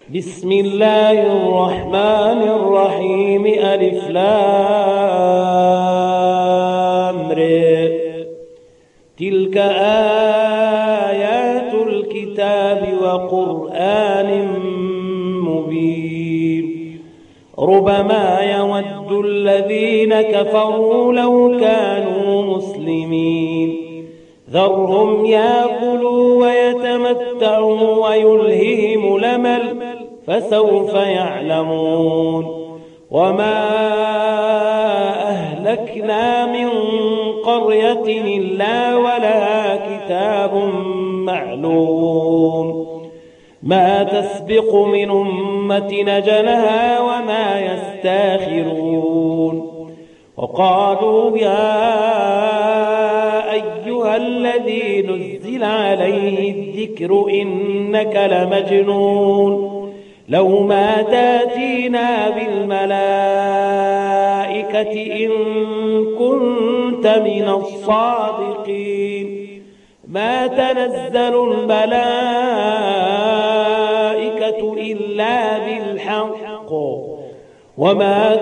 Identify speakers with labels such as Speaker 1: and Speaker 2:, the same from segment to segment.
Speaker 1: بسم الله الرحمن الرحيم. ألف لام ر. تلك آيات الكتاب وقرآن مبين. ربما يود الذين كفروا لو كانوا مسلمين. ذرهم يأكلوا ويتمتعوا ويلههم الأمل فسوف يعلمون. وما أهلكنا من قرية إلا ولها كتاب معلوم ما تسبق من أمة أجلها وما يستاخرون. وقالوا يا أيها الذي نزل عليه الذكر إنك لمجنون لو ما تاتينا بالملائكة إن كنت من الصادقين. ما تنزل الملائكة إلا بالحق وما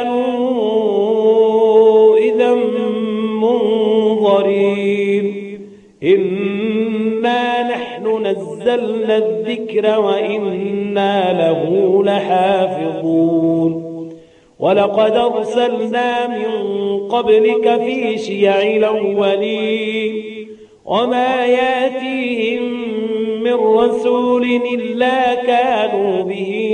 Speaker 1: كانوا إذا منظرين. إنا نحن نزلنا الذكر وإنا له لحافظون. ولقد أرسلنا من قبلك في شيع الأولين وما ياتيهم من رسول إلا كانوا به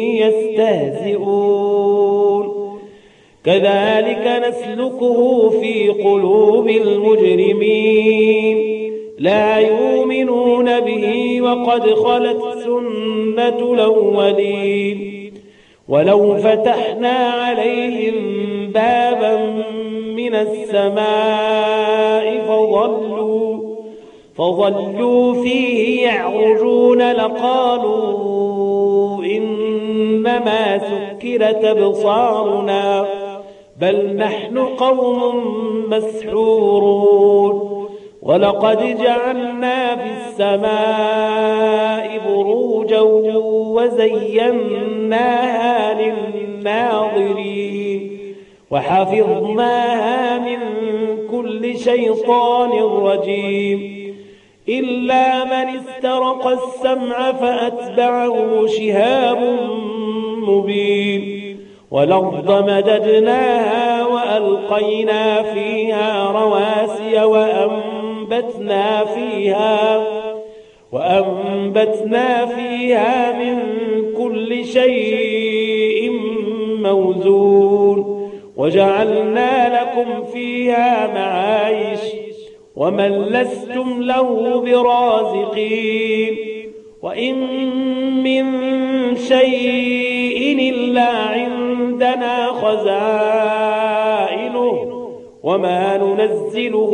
Speaker 1: يستهزئون. كذلك نسلكه في قلوب المجرمين لا يؤمنون به وقد خلت سنة الأولين. ولو فتحنا عليهم بابا من السماء فظلوا فيه يعرجون لقالوا إنما سكرت أبصارنا بل نحن قوم مسحورون. ولقد جعلنا في السماء بروجا وزيناها للناظرين وحفظناها من كل شيطان رجيم إلا من استرق السمع فأتبعه شهاب مبين. والأرض مددناها وألقينا فيها رواسي وأنبتنا فيها من كل شيء موزون. وجعلنا لكم فيها معايش ومن لستم له برازقين. وإن من شيء إلا عندنا خزائنه وما ننزله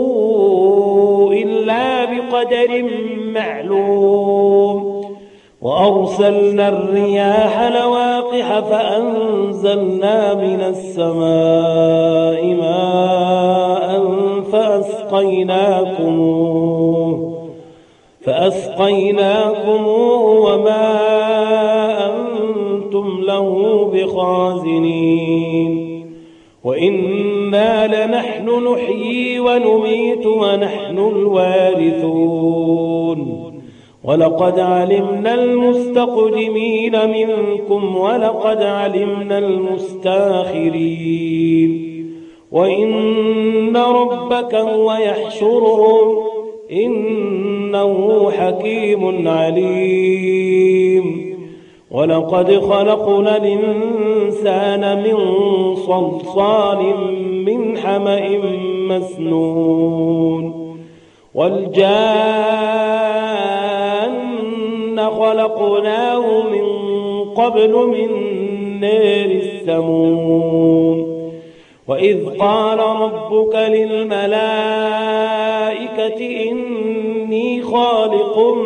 Speaker 1: إلا بقدر معلوم. وأرسلنا الرياح لواقح فأنزلنا من السماء ماء فأسقيناكموه وما أنتم له بخازنين. وإنا لنحن نحيي ونميت ونحن الوارثون. ولقد علمنا المستقدمين منكم ولقد علمنا المستاخرين. وإن ربك هو يحشرهم إنه حكيم عليم. ولقد خلقنا الإنسان من صلصال من حمأ مسنون. والجان خلقناه من قبل من نار السموم. وإذ قال ربك للملائكة إني خالق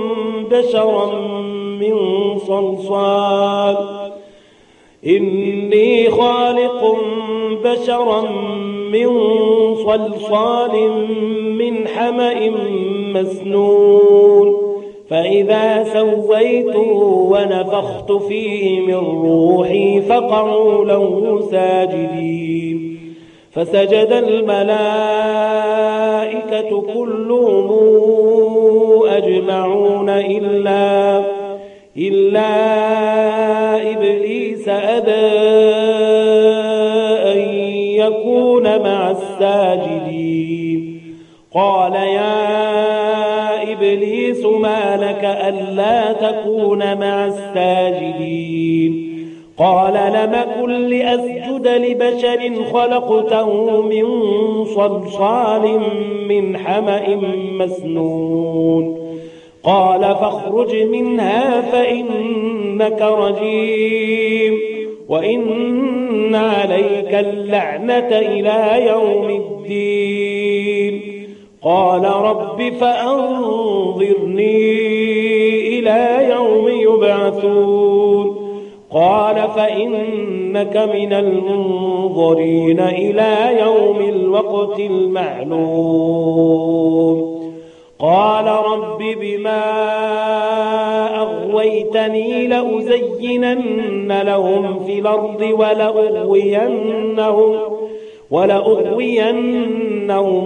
Speaker 1: بشرا من صلصال من حمأ مسنون فإذا سويته ونفخت فيه من روحي فقعوا له ساجدين فسجد الملائكة كلهم أجمعون إلا إبليس أبى أن يكون مع الساجدين قال يا إبليس ما لك ألا تكون مع الساجدين قال لم أكن لأسجد لبشر خلقته من صلصال من حمأ مسنون قال فاخرج منها فإنك رجيم وإن عليك اللعنة إلى يوم الدين قال رب فأنظرني إلى يوم يبعثون قال فإنك من المنظرين إلى يوم الوقت المعلوم قال رب بما أغويتني لأزينن لهم في الأرض ولأغوينهم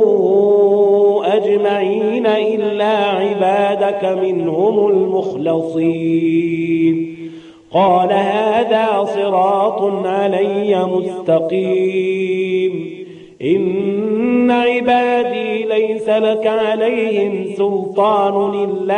Speaker 1: أجمعين إلا عبادك منهم المخلصين قال هذا صراط علي مستقيم إن عبادي ليس لك عليهم سلطان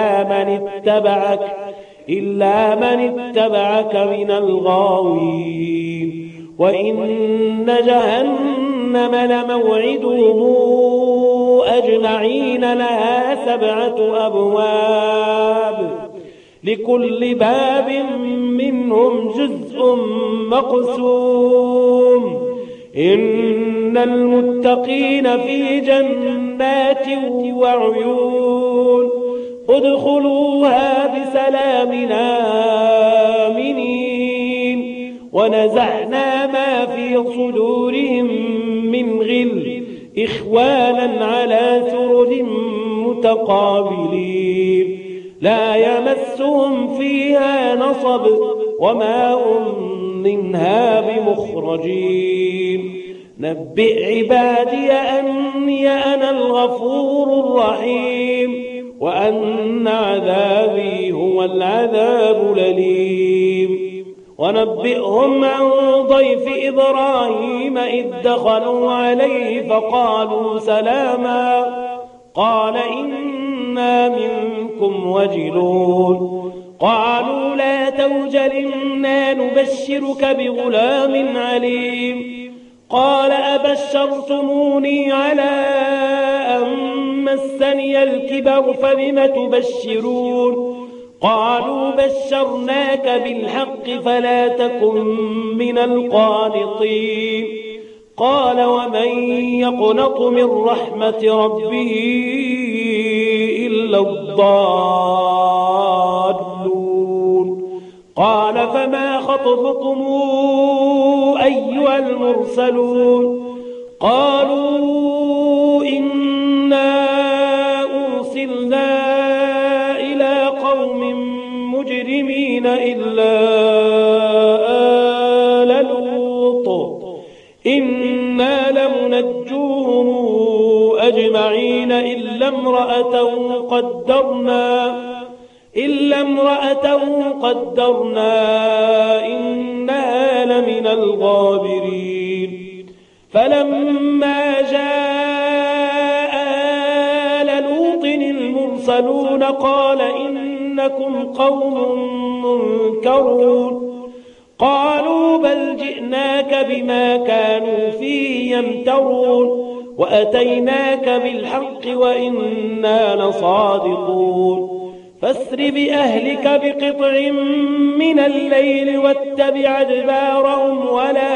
Speaker 1: إلا من اتبعك من الغاوين وإن جهنم لموعدهم أجمعين لها 7 أبواب لكل باب منهم جزء مقسوم إن المتقين في جنات وعيون ادخلوها بسلام آمنين ونزعنا ما في صدورهم من غل إخوانا على سرر متقابلين لا يمسهم فيها نصب وما هم منها بمخرجين نبئ عبادي أني أنا الغفور الرحيم وأن عذابي هو العذاب الأليم ونبئهم عن ضيف إبراهيم إذ دخلوا عليه فقالوا سلاما قال إنا منكم وجلون قالوا لا توجل إنا نبشرك بغلام عليم قال أبشرتموني على أن مسني الكبر فبم تبشرون قالوا بشرناك بالحق فلا تكن من القانطين قال ومن يقنط من رحمة ربه إلا الضالون قال فما خطبكم أيها المرسلون قالوا إنا أرسلنا إلى قوم مجرمين إلا آل لوط إنا لمنجوهم أجمعين إلا امرأته قدرنا إنها لمن الغابرين فلما جاء آل لوط المرسلون قال إنكم قوم منكرون قالوا بل جئناك بما كانوا فيه يمترون وأتيناك بالحق وإنا لصادقون فاسر بأهلك بقطع من الليل واتبع أدبارهم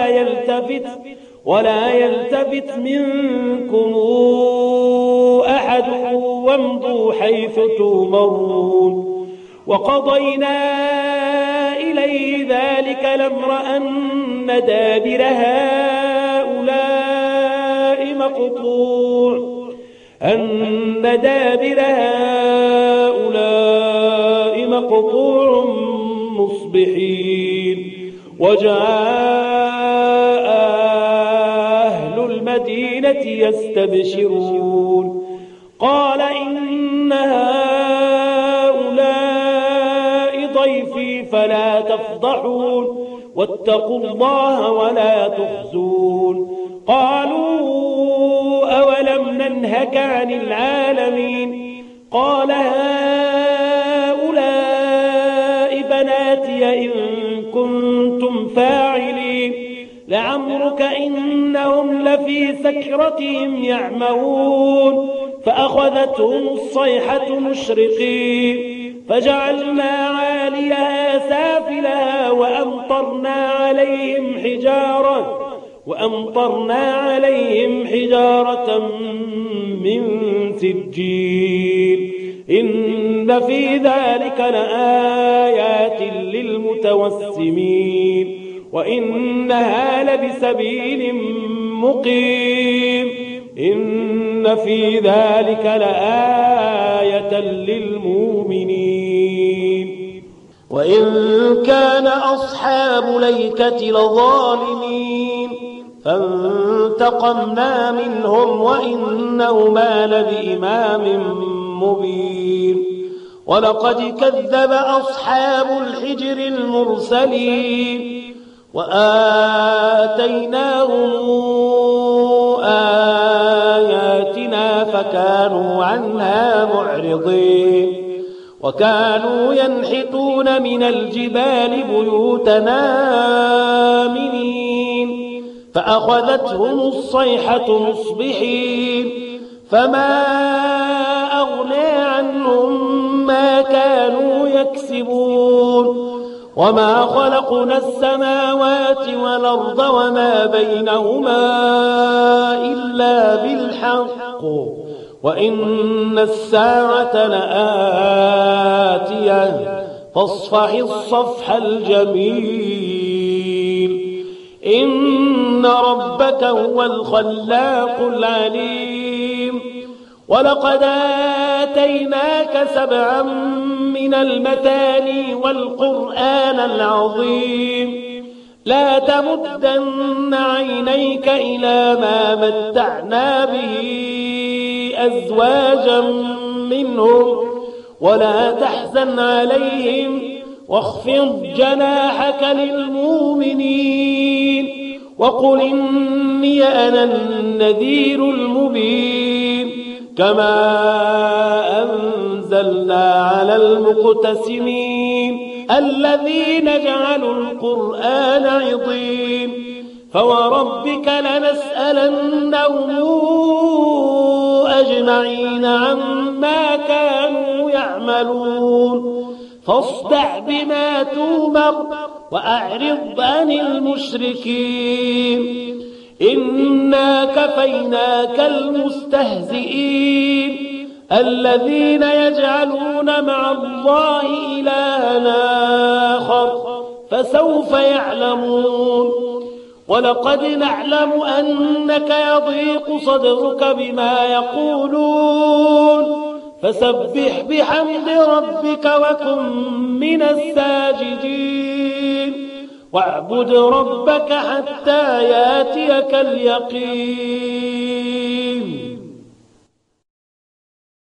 Speaker 1: ولا يلتفت منكم أحد وامضوا حيث تؤمرون وقضينا إليه ذلك الأمر أن دابر هؤلاء مقطوع مقطوع مصبحين وجاء أهل المدينة يستبشرون قال إن هؤلاء ضيفي فلا تفضحون واتقوا الله ولا تخزون قالوا أولم ننهك عن العالمين قال هؤلاء بناتي إن كنتم فاعلين لعمرك إنهم لفي سكرتهم يعمهون فأخذتهم الصيحة مشرقين فجعلنا عاليها سافلها وأمطرنا عليهم حجارة من سجيل إن في ذلك لآيات للمتوسمين وإنها لبسبيل مقيم إن في ذلك لآية للمؤمنين وإن كان أصحاب الأيكة لظالمين فانتقمنا منهم وإنهما لبإمام مبين ولقد كذب أصحاب الحجر المرسلين وآتيناهم آياتنا فكانوا عنها معرضين وكانوا ينحتون من الجبال بيوتنا آمنين فأخذتهم الصيحة مصبحين فما أغنى عنهم ما كانوا يكسبون وما خلقنا السماوات والأرض وما بينهما إلا بالحق وإن الساعة لآتية فاصفح الصفح الجميل إن ربك هو الخلاق العليم ولقد آتيناك 7 من المثاني والقرآن العظيم لا تمدن عينيك إلى ما متعنا به أزواجا منهم ولا تحزن عليهم واخفض جناحك للمؤمنين وقل إني أنا النذير المبين كما أنزلنا على المقتسمين الذين جعلوا القرآن عضين فوربك لنسألنهم أجمعين عما كانوا يعملون فاصدع بما تؤمر وأعرض عن المشركين إنا كفيناك المستهزئين الذين يجعلون مع الله إلها آخر فسوف يعلمون ولقد نعلم أنك يضيق صدرك بما يقولون فسبح بحمد ربك وكن من الساجدين واعبد ربك حتى ياتيك اليقين